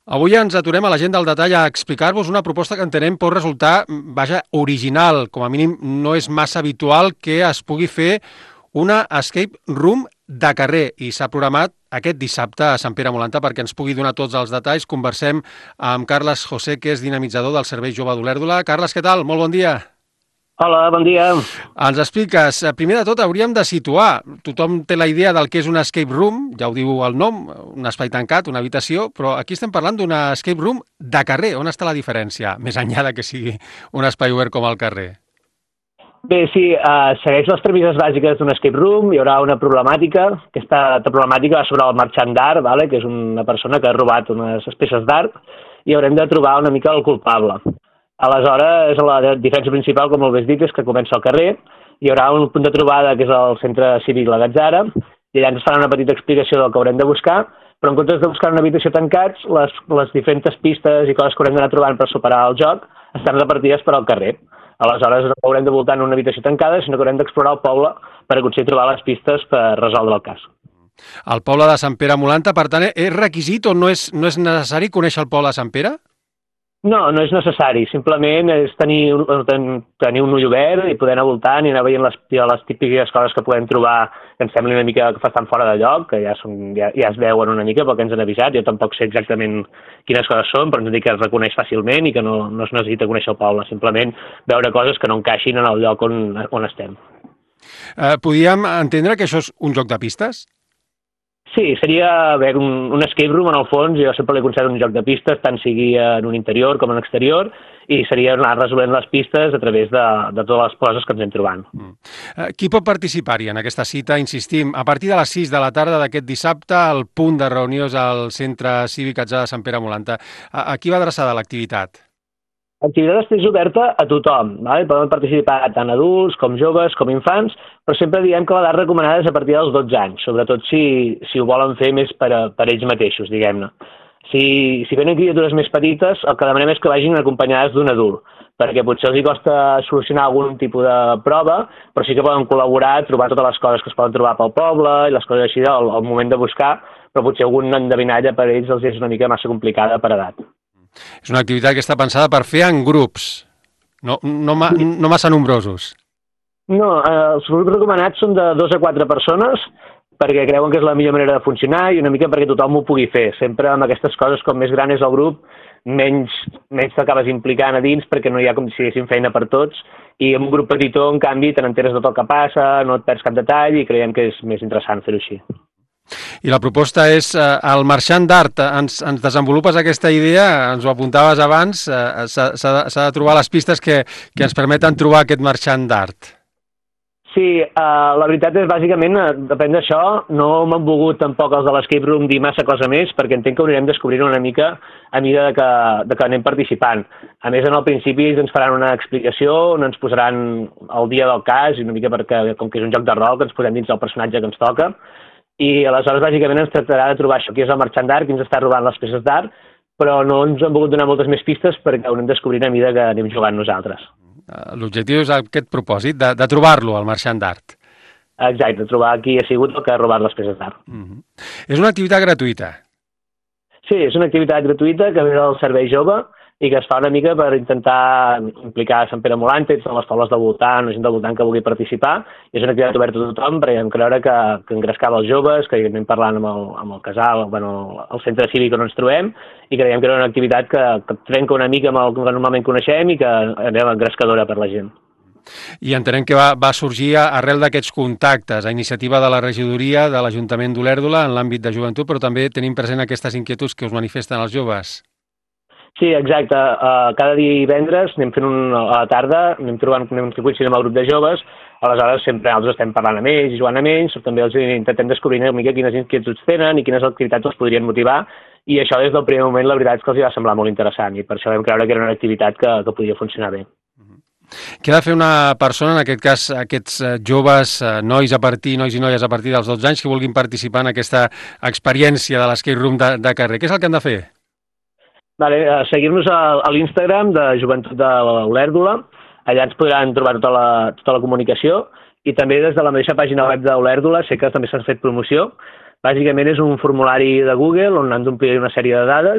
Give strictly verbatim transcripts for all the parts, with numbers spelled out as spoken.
Avui ens aturem a la gent del detall a explicar-vos una proposta que entenem pot resultar, vaja, original. Com a mínim no és massa habitual que es pugui fer una escape room de carrer i s'ha programat aquest dissabte a Sant Pere Molanta perquè ens pugui donar tots els detalls. Conversem amb Carles José, que és dinamitzador del Servei Jove d'Olèrdola. Carles, què tal? Molt bon dia. Hola, bon dia. Ens expliques, primer de tot hauríem de situar, tothom té la idea del que és una escape room, ja ho diu el nom, un espai tancat, una habitació, però aquí estem parlant d'una escape room de carrer. On està la diferència, més enllà de que sigui un espai obert com el carrer? Bé, sí, uh, segueix les premisses bàsiques d'un escape room, hi haurà una problemàtica, aquesta problemàtica va sobre el marxant d'art, vale? Que és una persona que ha robat unes peces d'art, i haurem de trobar una mica el culpable. Aleshores, la diferència principal, com molt bé dit, és que comença al carrer, hi haurà un punt de trobada que és el centre cívic La Gatzara, i allà ens farà una petita explicació del que haurem de buscar, però en comptes de buscar una habitació tancats, les, les diferents pistes i coses que haurem d'anar trobant per superar el joc estan repartides per al carrer. Aleshores, no haurem de voltar en una habitació tancada, sinó que haurem d'explorar el poble per aconseguir trobar les pistes per resoldre el cas. El poble de Sant Pere Molanta, per tant, és requisit o no és, no és necessari conèixer el poble de Sant Pere? No, no és necessari, simplement és tenir, tenir un ull obert i poder anar voltant i anar veient les, les típiques coses que podem trobar que ens sembli una mica que estan fora de lloc, que ja, són, ja, ja es veuen una mica pel que ens han avisat. Jo tampoc sé exactament quines coses són, però ens dic que es reconeix fàcilment i que no, no es necessita conèixer el poble, simplement veure coses que no encaixin en el lloc on, on estem. Eh, podíem entendre que això és un joc de pistes? Sí, seria bé, un, un escape room en el fons. Jo sempre l'he considerat un joc de pistes, tant sigui en un interior com en exterior, i seria anar resolent les pistes a través de, de totes les coses que ens hem trobant. Mm. Eh, qui pot participar-hi en aquesta cita? Insistim, a partir de les sis de la tarda d'aquest dissabte, el punt de reunió és al Centre Cívic Atzà de Sant Pere Molanta. A, a qui va adreçada l'activitat? L'activitat és oberta a tothom, vale? Poden participar tant adults com joves com infants, però sempre diem que l'edat recomanada és a partir dels dotze anys, sobretot si, si ho volen fer més per, a, per ells mateixos, diguem-ne. Si, si venen criatures més petites, el que demanem és que vagin acompanyades d'un adult, perquè potser els hi costa solucionar algun tipus de prova, però sí que poden col·laborar, trobar totes les coses que es poden trobar pel poble i les coses així al, al moment de buscar, però potser algun endevinalla per ells els és una mica massa complicada per edat. És una activitat que està pensada per fer en grups, no, no, ma, no massa nombrosos. No, eh, els grups recomanats són de dos a quatre persones, perquè creuen que és la millor manera de funcionar i una mica perquè tothom ho pugui fer. Sempre amb aquestes coses, com més gran és el grup, menys, menys t'acabes implicant a dins perquè no hi ha com si diguéssim feina per tots, i amb un grup petitó, en canvi, te n'enteres de tot el que passa, no et perds cap detall i creiem que és més interessant fer-ho així. I la proposta és eh, el marxant d'art. Ens, ens desenvolupes aquesta idea, ens ho apuntaves abans, eh, s'ha de, de trobar les pistes que, que ens permeten trobar aquest marxant d'art. Sí, eh, la veritat és bàsicament, eh, depèn d'això, no m'han volgut tampoc els de l'escape room dir massa cosa més, perquè entenc que ho anirem descobrint una mica a mida de que, de que anem participant. A més, en el principi ens faran una explicació on ens posaran el dia del cas, i una mica perquè, com que és un joc de rol, que ens posem dins del personatge que ens toca, i aleshores bàsicament ens tractarà de trobar això, qui és el marxant d'art, qui ens està robant les peces d'art, però no ens han volgut donar moltes més pistes perquè ho anem descobrint a mida que anem jugant nosaltres. L'objectiu és aquest propòsit, de, de trobar-lo, el marxant d'art. Exacte, trobar qui ha sigut el que ha robat les peces d'art. Mm-hmm. És una activitat gratuïta? Sí, és una activitat gratuïta que ve del Servei Jove i que es fa una mica per intentar implicar Sant Pere Molanta i totes les pobles del voltant, la gent del voltant que vulgui participar. I és una activitat oberta a tothom perquè vam creure que, que engrescava els joves, que anem parlant amb el, amb el casal, bueno, el centre cívic on ens trobem, i creiem que era una activitat que, que trenca una mica amb el que normalment coneixem i que era engrescadora per la gent. I entenem que va, va sorgir arrel d'aquests contactes, a iniciativa de la regidoria de l'Ajuntament d'Olèrdola en l'àmbit de joventut, però també tenim present aquestes inquietuds que us manifesten els joves. Sí, exacte. Uh, cada divendres anem fent un, a la tarda, anem trobant, anem coincidint amb el grup de joves, aleshores sempre nosaltres estem parlant amb ells i jugant amb ells, també els intentem descobrir una mica quines inquietuds tenen i quines activitats els podrien motivar, i això des del primer moment la veritat és que els va semblar molt interessant i per això vam creure que era una activitat que, que podia funcionar bé. Què ha de fer una persona, en aquest cas aquests joves, nois a partir, nois i noies a partir dels dotze anys que vulguin participar en aquesta experiència de l'escape room de, de carrer? Què és el que han de fer? Vale, seguir-nos a, a l'Instagram de Joventut de l'Olèrdola, allà ens podran trobar tota la, tota la comunicació, i també des de la mateixa pàgina web d'Olèrdola sé que també s'ha fet promoció. Bàsicament és un formulari de Google on han d'omplir una sèrie de dades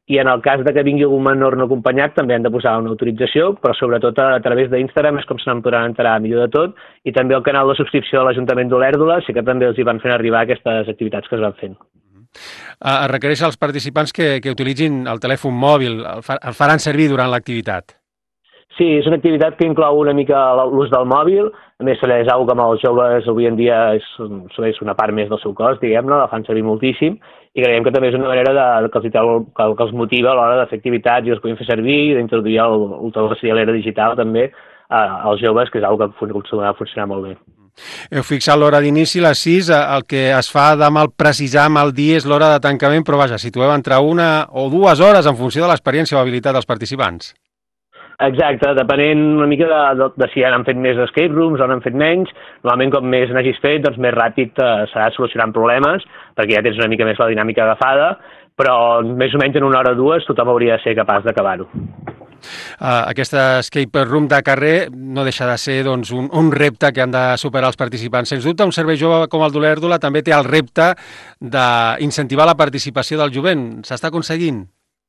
i en el cas de que vingui algun menor no acompanyat també han de posar una autorització, però sobretot a, a través d'Instagram és com se n'en podran enterar millor de tot, i també el canal de subscripció de l'Ajuntament d'Olèrdola sí que també els hi van fent arribar aquestes activitats que es van fent. Uh, es requereix als participants que, que utilitzin el telèfon mòbil, el, fa, el faran servir durant l'activitat. Sí, és una activitat que inclou una mica l'ús del mòbil, a més és una que amb els joves avui en dia és, és una part més del seu cos, diguem-ne, la fan servir moltíssim, i creiem que també és una manera de, que, els, que, que els motiva a l'hora de fer activitats i els puguin fer servir, i d'introduir el, el, el que seria l'era digital també a, als joves, que és una que funciona, funciona molt bé. Heu fixat l'hora d'inici, les sis, el que es fa de mal precisar amb el dia és l'hora de tancament, però vaja, situeu entre una o dues hores en funció de l'experiència o habilitat dels participants. Exacte, depenent una mica de, de, de si han fet més escape rooms o n'han fet menys. Normalment, com més n'hagis fet, doncs més ràpid eh, serà solucionant problemes, perquè ja tens una mica més la dinàmica agafada, però més o menys en una hora o dues tothom hauria de ser capaç d'acabar-ho. Uh, aquesta escape room de carrer no deixa de ser doncs, un, un repte que han de superar els participants. Sens dubte, un servei jove com el d'Olèrdola també té el repte d'incentivar la participació del jovent. S'està aconseguint?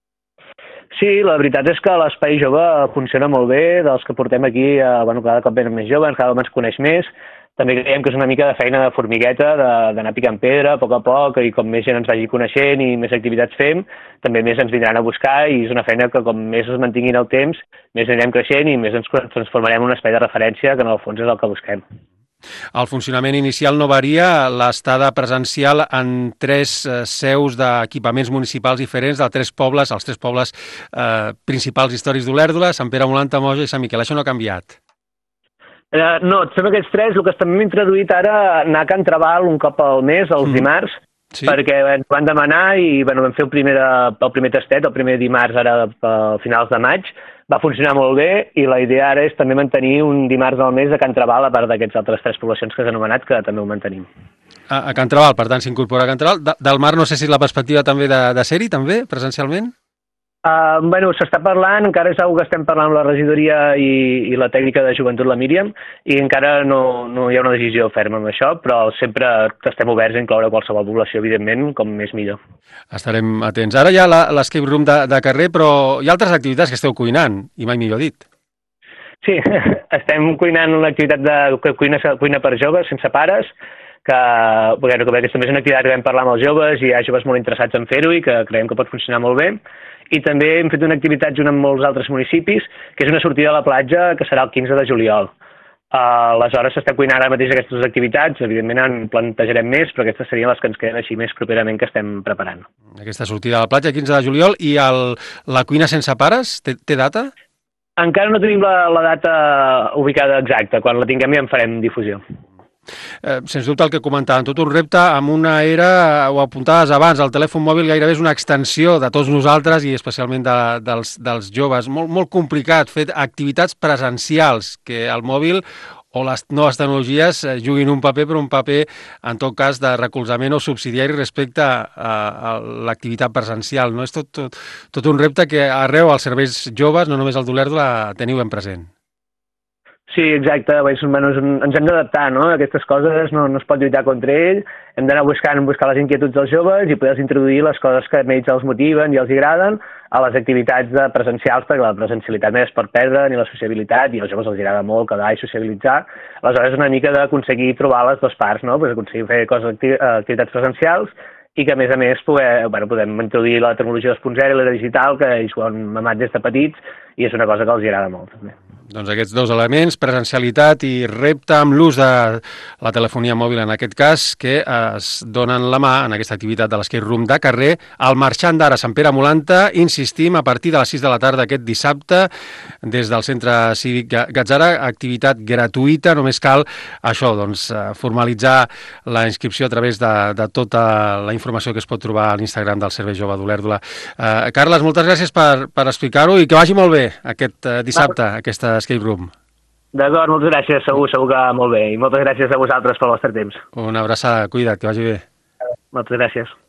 Sí, la veritat és que l'espai jove funciona molt bé, dels que portem aquí, eh, bueno, cada cop venen més joves, cada cop ens coneix més. També creiem que és una mica de feina de formigueta, d'anar picant pedra a poc a poc, i com més gent ens vagi coneixent i més activitats fem, també més ens vindran a buscar, i és una feina que com més es mantinguin el temps, més anirem creixent i més ens transformarem en un espai de referència, que en el fons és el que busquem. El funcionament inicial no varia, l'estada presencial en tres eh, seus d'equipaments municipals diferents de tres pobles, els tres pobles eh, principals històrics d'Olèrdola, Sant Pere, Molanta, Moja i Sant Miquel. Això no ha canviat? Eh, no, són aquests tres. El que també hem introduït ara, anar a Can Trabal un cop al mes, els mm. dimarts, sí. Perquè ens van demanar i bueno, vam fer el primer, el primer tastet, el primer dimarts ara a finals de maig. Va funcionar molt bé, i la idea ara és també mantenir un dimarts al mes a Can Trabal, a part d'aquests altres tres poblacions que has anomenat, que també ho mantenim. A, a Can Trabal, per tant, s'incorpora a Can Trabal. De, del Mar, no sé si és la perspectiva també de, de ser-hi, també, presencialment? Uh, bueno, s'està parlant, encara és una que estem parlant amb la regidoria i, i la tècnica de joventut, la Míriam, i encara no, no hi ha una decisió ferma amb això, però sempre estem oberts a incloure qualsevol població, evidentment, com més millor. Estarem atents. Ara hi ha l'escape room de, de carrer, però hi ha altres activitats que esteu cuinant, i mai millor dit. Sí, estem cuinant una activitat de cuina, cuina per joves, sense pares, que, bueno, que aquesta també és una activitat que vam parlar amb els joves, i hi ha joves molt interessats en fer-ho i que creiem que pot funcionar molt bé. I també hem fet una activitat junt amb molts altres municipis, que és una sortida a la platja que serà el quinze de juliol. Uh, aleshores s'està cuinant ara mateix aquestes activitats, evidentment en plantejarem més, però aquestes serien les que ens queden així més properament que estem preparant. Aquesta sortida a la platja, quinze de juliol, i el, la cuina sense pares, té, té data? Encara no tenim la, la data ubicada exacta, quan la tinguem ja en farem difusió. Eh, sens dubte el que comentàvem, tot un repte amb una era, ho apuntaves abans, el telèfon mòbil gairebé és una extensió de tots nosaltres i especialment de, dels, dels joves. Molt, molt complicat fer activitats presencials, que el mòbil o les noves tecnologies juguin un paper, però un paper, en tot cas, de recolzament o subsidiari respecte a, a l'activitat presencial. No? És tot, tot, tot un repte que arreu als serveis joves, no només el d'Olèrdola, teniu ben present. Sí, exacte. Ens hem d'adaptar, no? Aquestes coses no, no es pot lluitar contra ell. Hem d'anar buscant buscar les inquietuds dels joves i poder introduir les coses que a ells els motiven i els agraden a les activitats presencials, perquè la presencialitat no es pot perdre, ni la sociabilitat, i als joves els agrada molt quedar i sociabilitzar. Aleshores és una mica d'aconseguir trobar les dues parts, no? Pues aconseguir fer coses, activitats presencials, i que a més a més poder, bueno, podem introduir la tecnologia dos punt zero i la digital, que ells ho han mamat des de petits, i és una cosa que els agrada molt també. Doncs aquests dos elements, presencialitat i repte amb l'ús de la telefonia mòbil en aquest cas, que es donen la mà en aquesta activitat de l'escape room de carrer al Marxant d'Ara, Sant Pere Molanta, insistim, a partir de les sis de la tarda aquest dissabte, des del Centre Cívic Gatzara, activitat gratuïta, només cal això, doncs, formalitzar la inscripció a través de, de tota la informació que es pot trobar a l'Instagram del Servei Jove d'Olèrdola. Uh, Carles, moltes gràcies per, per explicar-ho i que vagi molt bé aquest uh, dissabte, ah. aquesta escape room. D'acord, moltes gràcies, segur, segur que molt bé. I moltes gràcies a vosaltres pel vostre temps. Una abraçada, cuida't, que vagi bé. Moltes gràcies.